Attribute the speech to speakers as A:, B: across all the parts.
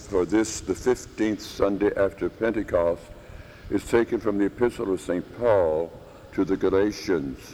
A: for this, the 15th Sunday after Pentecost, is taken from the Epistle of St. Paul to the Galatians.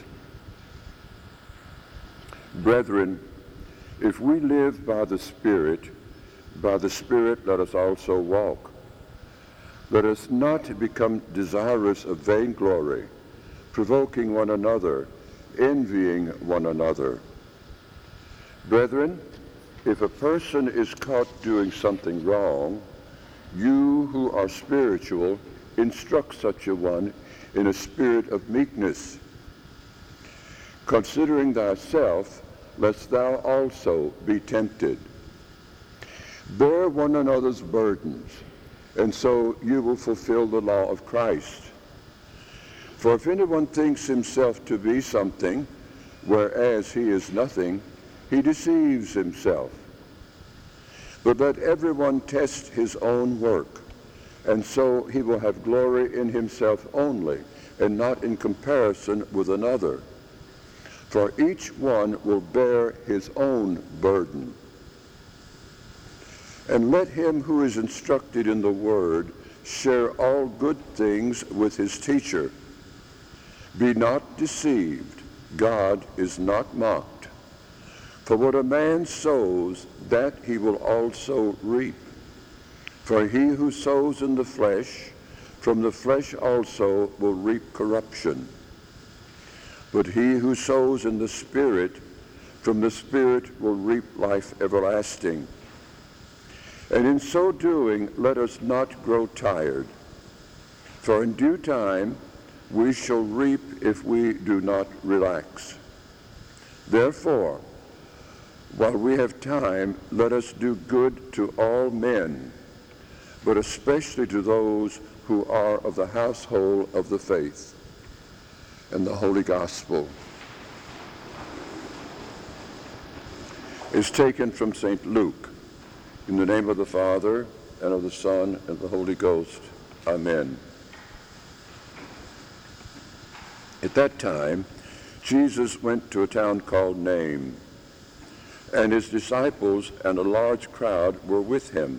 A: Brethren, if we live by the Spirit let us also walk. Let us not become desirous of vainglory, provoking one another, envying one another. Brethren, if a person is caught doing something wrong, you who are spiritual, instruct such a one in a spirit of meekness, considering thyself, lest thou also be tempted. Bear one another's burdens, and so you will fulfill the law of Christ. For if anyone thinks himself to be something, whereas he is nothing, he deceives himself. But let everyone test his own work, and so he will have glory in himself only, and not in comparison with another. For each one will bear his own burden. And let him who is instructed in the word share all good things with his teacher. Be not deceived, God is not mocked. For what a man sows, that he will also reap. For he who sows in the flesh, from the flesh also will reap corruption. But he who sows in the Spirit, from the Spirit will reap life everlasting. And in so doing, let us not grow tired, for in due time we shall reap if we do not relax. Therefore, while we have time, let us do good to all men, but especially to those who are of the household of the faith. And the Holy Gospel is taken from St. Luke. In the name of the Father, and of the Son, and of the Holy Ghost. Amen. At that time, Jesus went to a town called Nain, and his disciples and a large crowd were with him.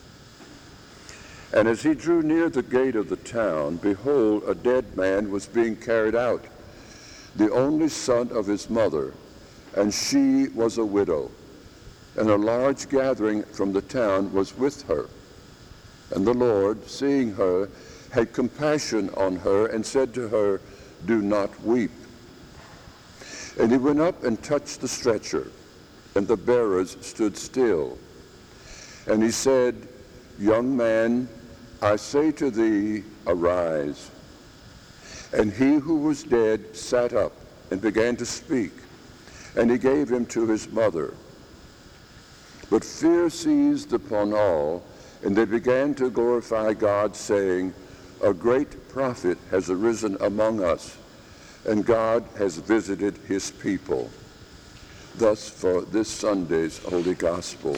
A: And as he drew near the gate of the town, behold, a dead man was being carried out, the only son of his mother, and she was a widow. And a large gathering from the town was with her. And the Lord, seeing her, had compassion on her and said to her, Do not weep. And he went up and touched the stretcher, and the bearers stood still. And he said, Young man, I say to thee, arise. And he who was dead sat up and began to speak, and he gave him to his mother. But fear seized upon all, and they began to glorify God, saying, A great prophet has arisen among us, and God has visited his people. Thus for this Sunday's Holy Gospel.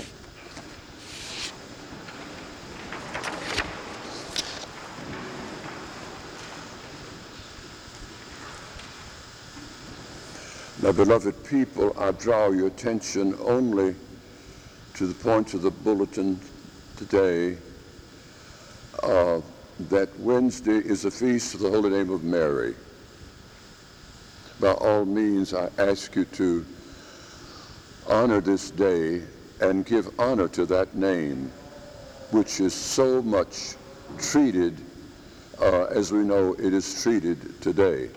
A: Now, beloved people, I draw your attention only to the point of the bulletin today, that Wednesday is a feast of the holy name of Mary. By all means, I ask you to honor this day and give honor to that name, which is so much treated, as we know it is treated today.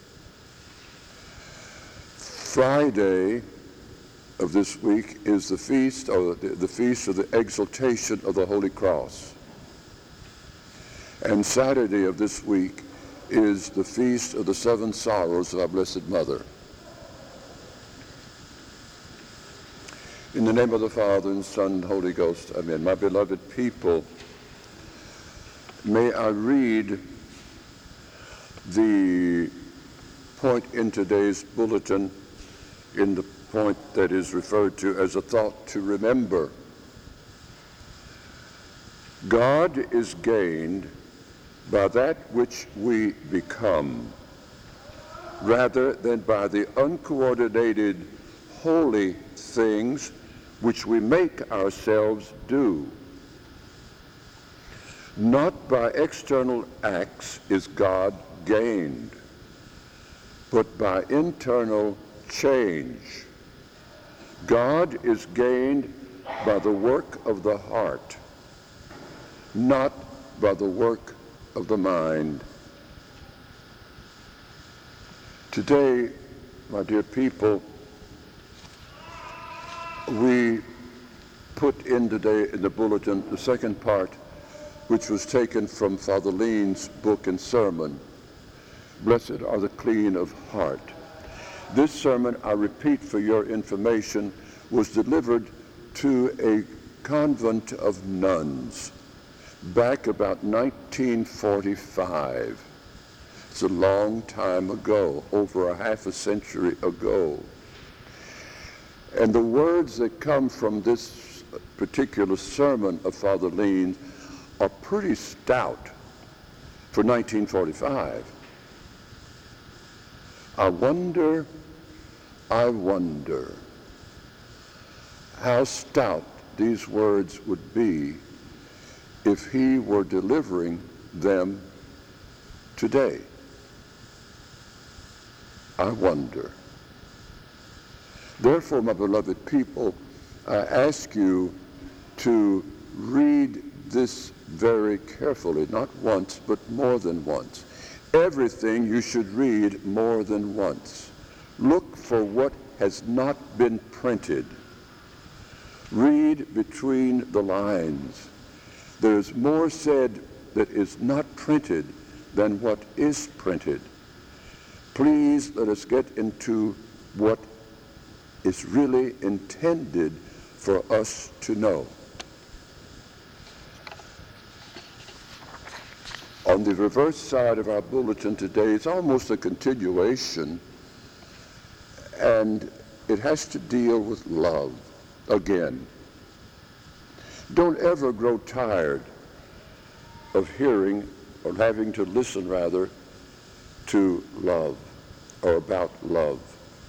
A: Friday of this week is the feast, or the feast of the exaltation of the Holy Cross. And Saturday of this week is the feast of the seven sorrows of our Blessed Mother. In the name of the Father, and Son, and Holy Ghost, amen. My beloved people, may I read the point in today's bulletin in the point that is referred to as a thought to remember. God is gained by that which we become, rather than by the uncoordinated holy things which we make ourselves do. Not by external acts is God gained, but by internal change. God is gained by the work of the heart, not by the work of the mind. Today, my dear people, we put in today in the bulletin the second part, which was taken from Father Lean's book and sermon, Blessed Are the Clean of Heart. This sermon, I repeat for your information, was delivered to a convent of nuns back about 1945. It's a long time ago, over a half a century ago. And the words that come from this particular sermon of Father Lean are pretty stout for 1945. I wonder how stout these words would be if he were delivering them today. I wonder. Therefore, my beloved people, I ask you to read this very carefully, not once, but more than once. Everything you should read more than once. Look for what has not been printed. Read between the lines. There's more said that is not printed than what is printed. Please let us get into what is really intended for us to know. On the reverse side of our bulletin today, it's almost a continuation, and it has to deal with love again. Don't ever grow tired of hearing, or having to listen rather, to love, or about love.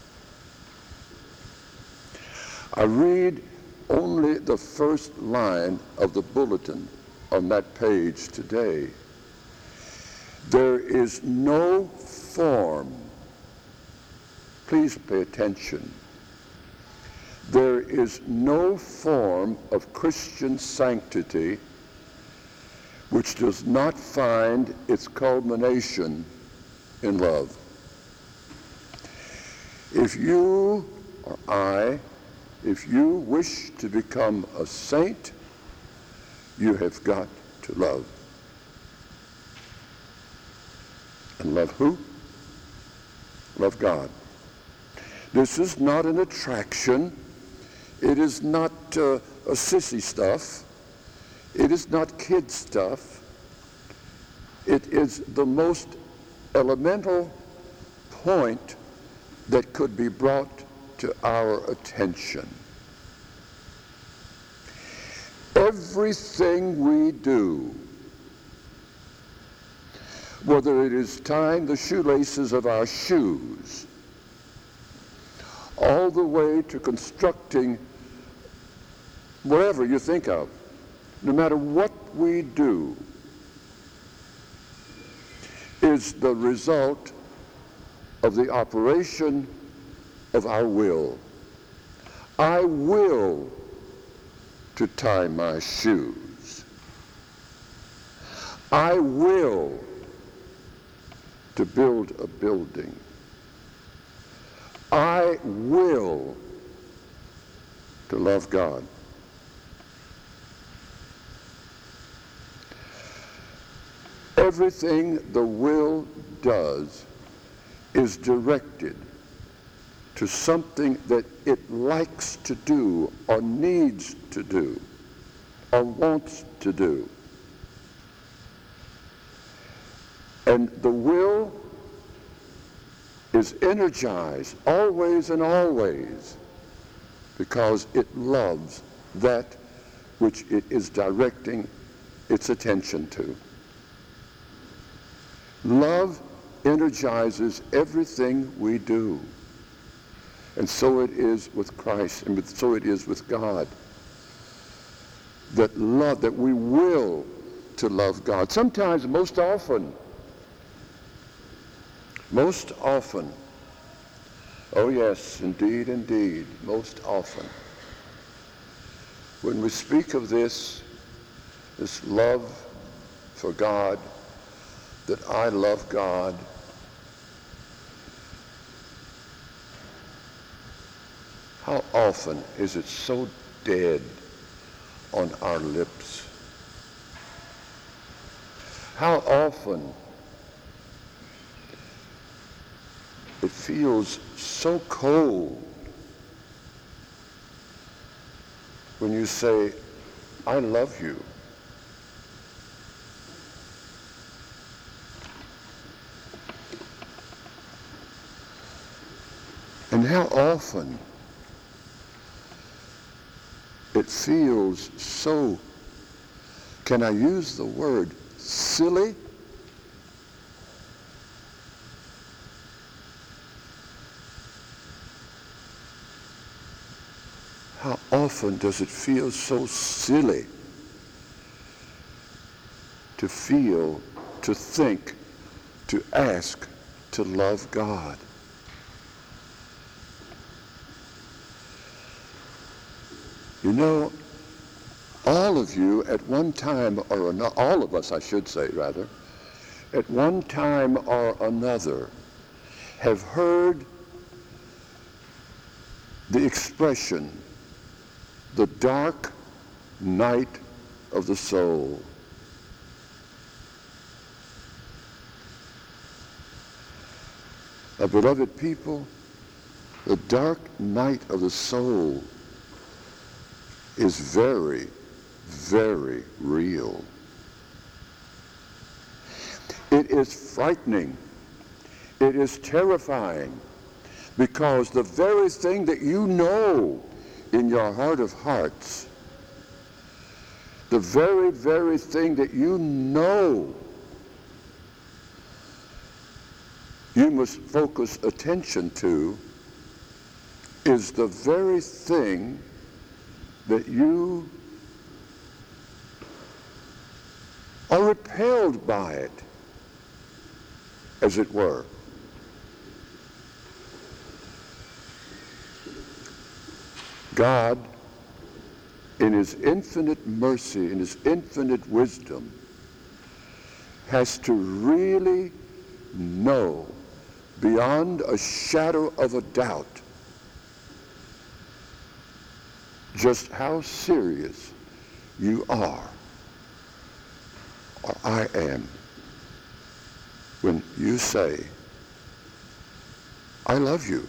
A: I read only the first line of the bulletin on that page today. There is no form, please pay attention, there is no form of Christian sanctity which does not find its culmination in love. If you or I, if you wish to become a saint, you have got to love. And love who? Love God. This is not an attraction. It is not a sissy stuff. It is not kid stuff. It is the most elemental point that could be brought to our attention. Everything we do, whether it is tying the shoelaces of our shoes, all the way to constructing whatever you think of, no matter what we do, is the result of the operation of our will. I will to tie my shoes. I will to build a building. I will to love God. Everything the will does is directed to something that it likes to do, or needs to do, or wants to do. And the will is energized always and always because it loves that which it is directing its attention to. Love energizes everything we do. And so it is with Christ, and so it is with God. That love, that we will to love God. Sometimes, most often, oh yes, indeed, most often, when we speak of this love for God, that I love God, how often is it so dead on our lips? How often it feels so cold when you say, I love you. And how often it feels so, can I use the word silly? How often does it feel so silly to feel, to think, to ask, to love God? You know, all of you at one time or another, all of us I should say rather, at one time or another have heard the expression, the dark night of the soul. Beloved people, the dark night of the soul is very, very real. It is frightening. It is terrifying, because the very thing that you know in your heart of hearts, the very, very thing that you know you must focus attention to, is the very thing that you are repelled by it, as it were. God, in his infinite mercy, in his infinite wisdom, has to really know beyond a shadow of a doubt just how serious you are, or I am, when you say, I love you.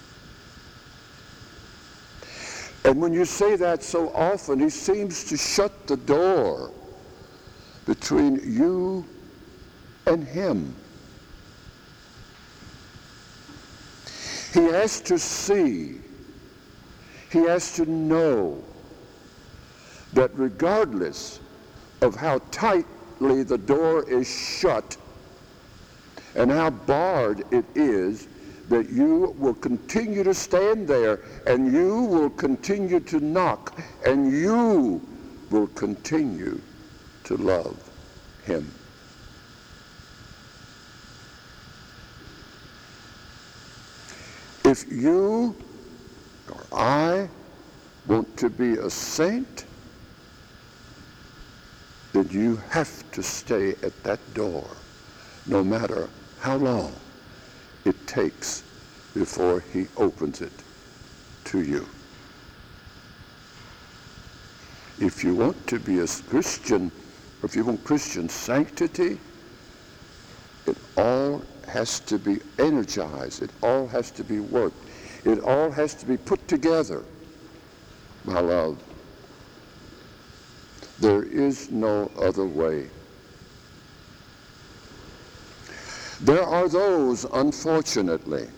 A: And when you say that so often, he seems to shut the door between you and him. He has to see, he has to know that regardless of how tightly the door is shut and how barred it is, that you will continue to stand there, and you will continue to knock, and you will continue to love him. If you or I want to be a saint, then you have to stay at that door, no matter how long it takes before he opens it to you. If you want to be a Christian, or if you want Christian sanctity, it all has to be energized. It all has to be worked. It all has to be put together, my love. There is no other way. There are those, unfortunately,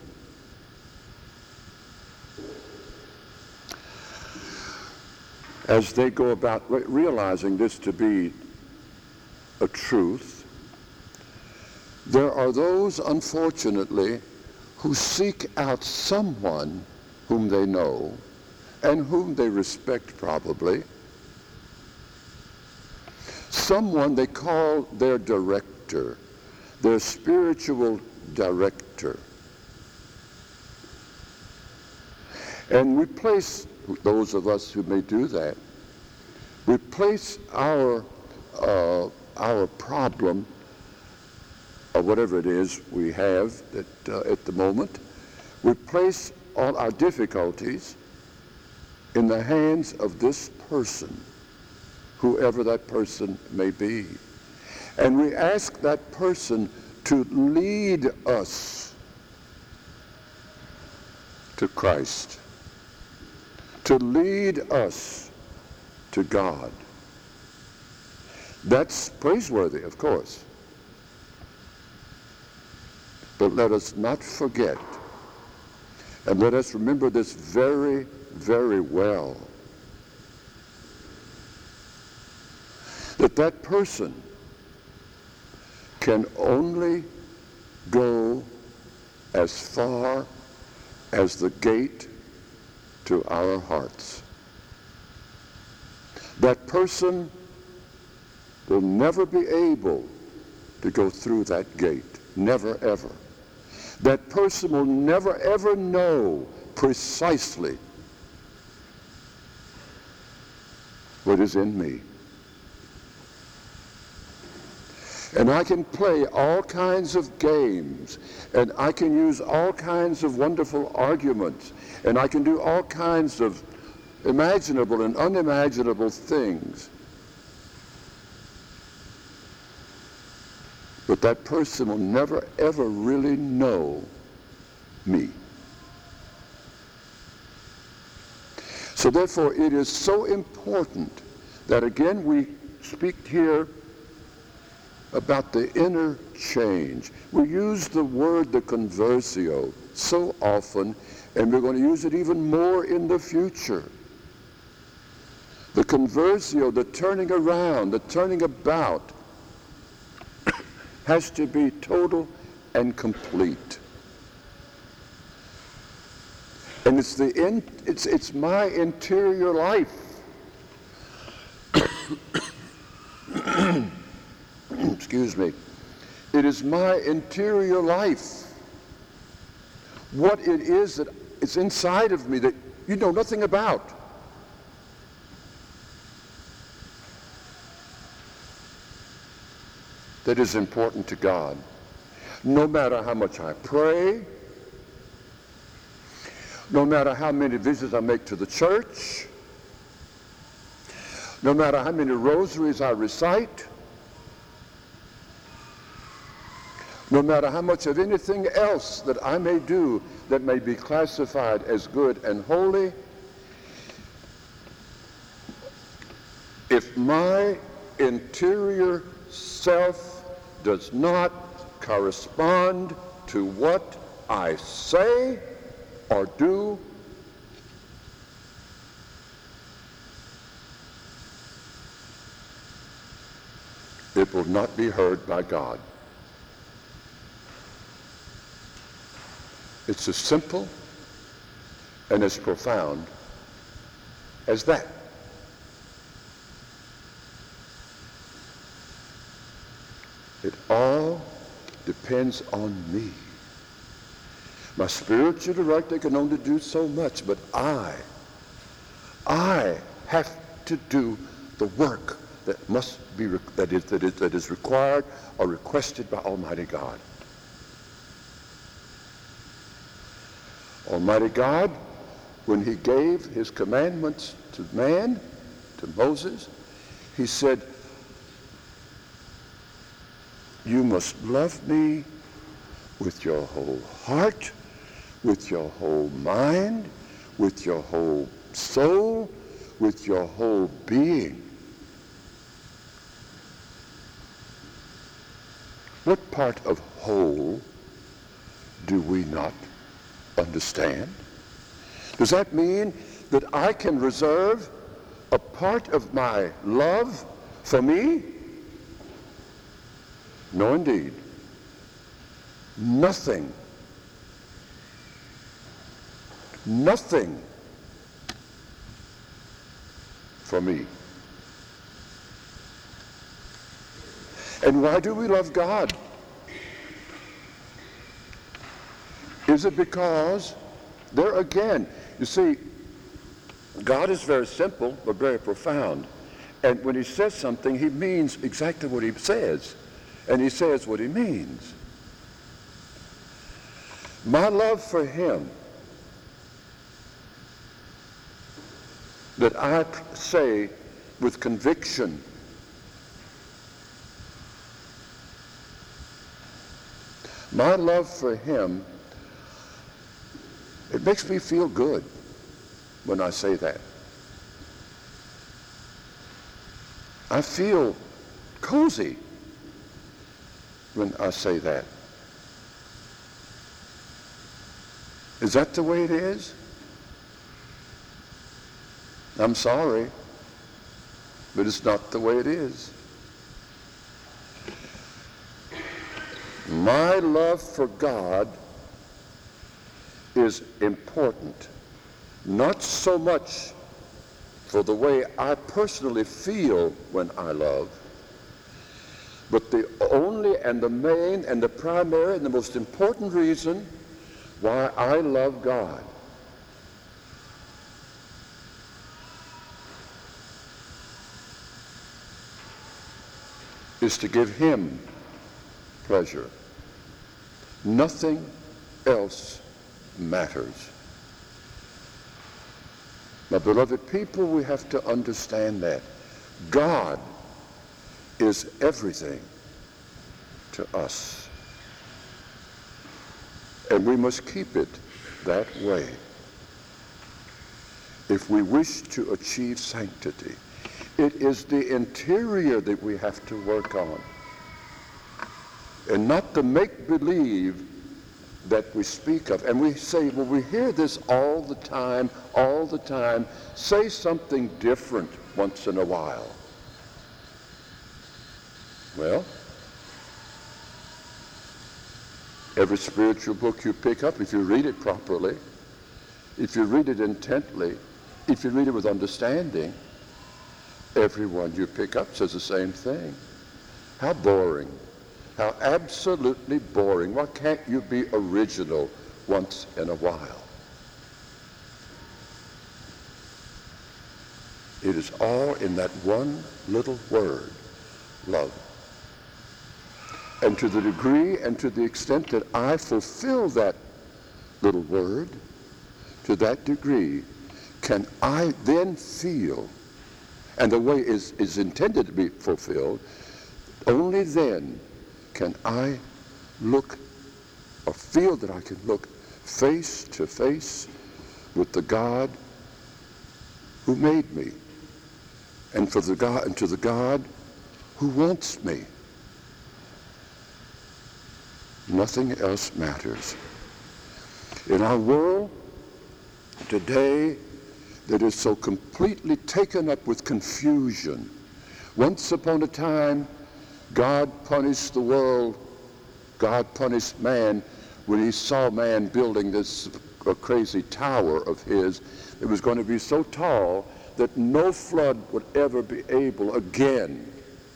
A: as they go about realizing this to be a truth, there are those, unfortunately, who seek out someone whom they know and whom they respect probably, someone they call their director, their spiritual director. And we place, those of us who may do that, we place our problem, or whatever it is we have that, at the moment, we place all our difficulties in the hands of this person, whoever that person may be. And we ask that person to lead us to Christ, to lead us to God. That's praiseworthy, of course. But let us not forget, and let us remember this very, very well, that that person can only go as far as the gate to our hearts. That person will never be able to go through that gate. Never, ever. That person will never, ever know precisely what is in me. And I can play all kinds of games, and I can use all kinds of wonderful arguments, and I can do all kinds of imaginable and unimaginable things. But that person will never, ever really know me. So therefore, it is so important that, again, we speak here about the inner change. We use the word, the conversio, so often, and we're going to use it even more in the future. The conversio, the turning around, the turning about, has to be total and complete. And it's my interior life. Excuse me. It is my interior life. What it is that is inside of me that you know nothing about. That is important to God. No matter how much I pray, no matter how many visits I make to the church, no matter how many rosaries I recite, no matter how much of anything else that I may do that may be classified as good and holy, if my interior self does not correspond to what I say or do, it will not be heard by God. It's as simple and as profound as that. It all depends on me. My spiritual director can only do so much, but I have to do the work that must be that is required or requested by Almighty God. Almighty God, when he gave his commandments to man, to Moses, he said, you must love me with your whole heart, with your whole mind, with your whole soul, with your whole being. What part of whole do we not understand? Does that mean that I can reserve a part of my love for me? No, indeed. Nothing for me. And why do we love God? Is it because, there again, you see, God is very simple but very profound. And when he says something, he means exactly what he says. And he says what he means. My love for him, that I say with conviction, my love for him, it makes me feel good when I say that. I feel cozy when I say that. Is that the way it is? I'm sorry, but it's not the way it is. My love for God is important, not so much for the way I personally feel when I love, but the only and the main and the primary and the most important reason why I love God is to give him pleasure. Nothing else matters. My beloved people, we have to understand that God is everything to us. And we must keep it that way if we wish to achieve sanctity. It is the interior that we have to work on, and not the make-believe that we speak of. And we say, well, we hear this all the time. Say something different once in a while. Well, every spiritual book you pick up, if you read it properly, if you read it intently, if you read it with understanding, everyone you pick up says the same thing. How boring. How absolutely boring. Why can't you be original once in a while? It is all in that one little word, love. And to the degree and to the extent that I fulfill that little word, to that degree, can I then feel, and the way is intended to be fulfilled, only then can I look or feel that I can look face to face with the God who made me, and to the God who wants me. Nothing else matters. In our world today that is so completely taken up with confusion, once upon a time God punished the world, God punished man when he saw man building this crazy tower of his. It was going to be so tall that no flood would ever be able again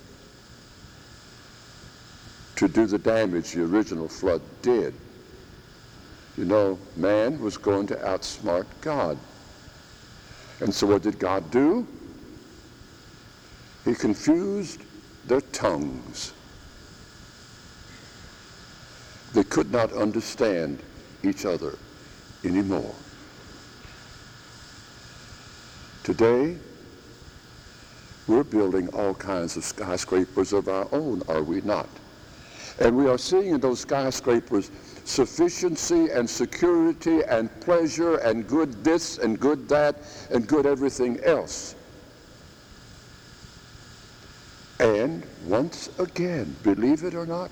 A: to do the damage the original flood did. You know, man was going to outsmart God. And so what did God do? He confused their tongues. They could not understand each other anymore. Today, we're building all kinds of skyscrapers of our own, are we not? And we are seeing in those skyscrapers sufficiency and security and pleasure and good this and good that and good everything else. And once again, believe it or not,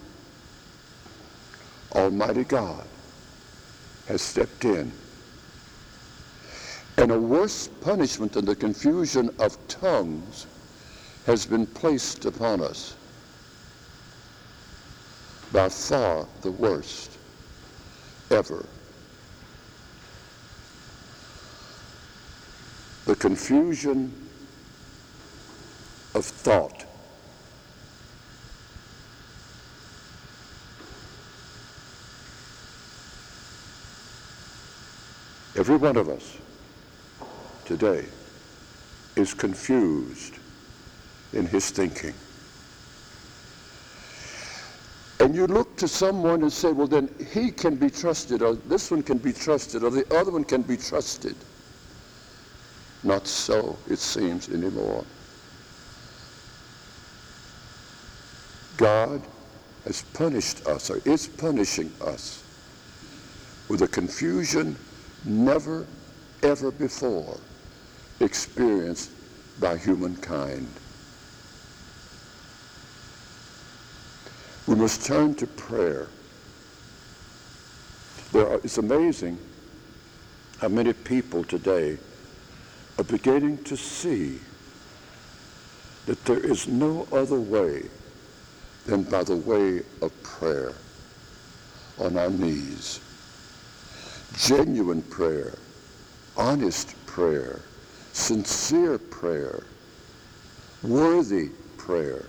A: Almighty God has stepped in. And a worse punishment than the confusion of tongues has been placed upon us. By far the worst ever. The confusion of thought. Every one of us today is confused in his thinking. And you look to someone and say, well, then he can be trusted, or this one can be trusted, or the other one can be trusted. Not so, it seems, anymore. God has punished us, or is punishing us, with a confusion never, ever before experienced by humankind. We must turn to prayer. It's amazing how many people today are beginning to see that there is no other way than by the way of prayer on our knees. Genuine prayer, honest prayer, sincere prayer, worthy prayer.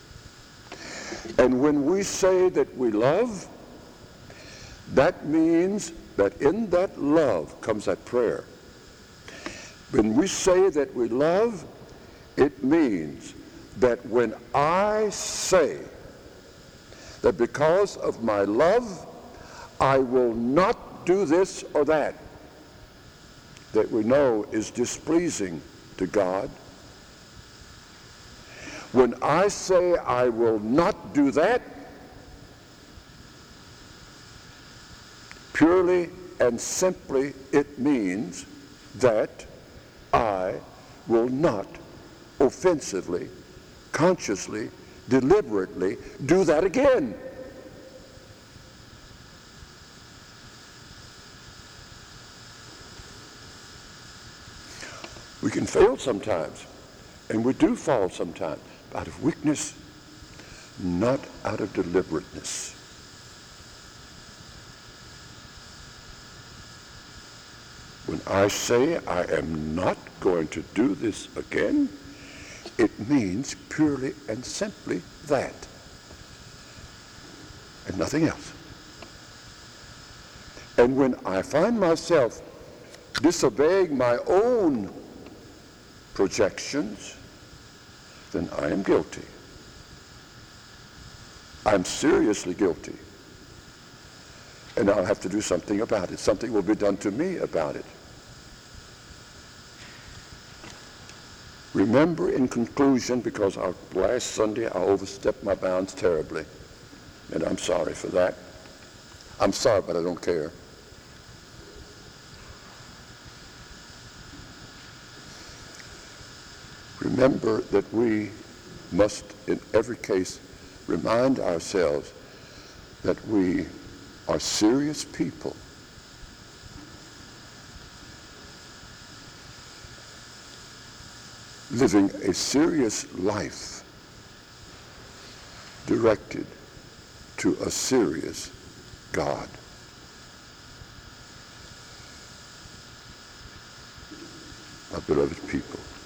A: And when we say that we love, that means that in that love comes that prayer. When we say that we love, it means that when I say that because of my love, I will not do this or that we know is displeasing to God. When I say I will not do that, purely and simply it means that I will not offensively, consciously, deliberately do that again. We can fail sometimes, and we do fall sometimes, out of weakness, not out of deliberateness. When I say I am not going to do this again, it means purely and simply that, and nothing else. And when I find myself disobeying my own projections, then I am guilty. I'm seriously guilty. And I'll have to do something about it. Something will be done to me about it. Remember, in conclusion, because last Sunday I overstepped my bounds terribly, and I'm sorry for that. I'm sorry, but I don't care. Remember that we must, in every case, remind ourselves that we are serious people. Living a serious life directed to a serious God. My beloved people,